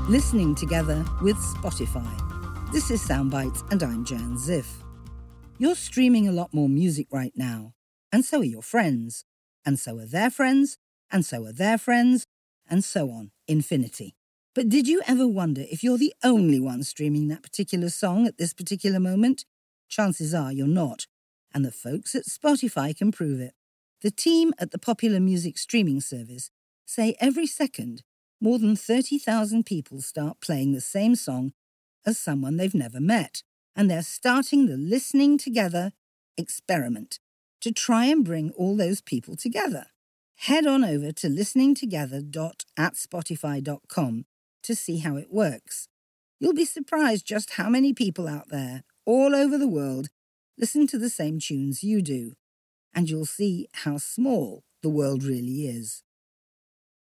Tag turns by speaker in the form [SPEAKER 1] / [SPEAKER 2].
[SPEAKER 1] listening together with Spotify. This is Soundbites and I'm Jan Ziff. You're streaming a lot more music right now, and so are your friends, and so are their friends, and so are their friends, and so on, infinity. But did you ever wonder if you're the only one streaming that particular song at this particular moment? Chances are you're not, and the folks at Spotify can prove it. The team at the popular music streaming service say every second, more than 30,000 people start playing the same song as someone they've never met, and they're starting the Listening Together experiment to try and bring all those people together. Head on over to listeningtogether.spotify.com to see how it works. You'll be surprised just how many people out there, all over the world, listen to the same tunes you do, and you'll see how small the world really is.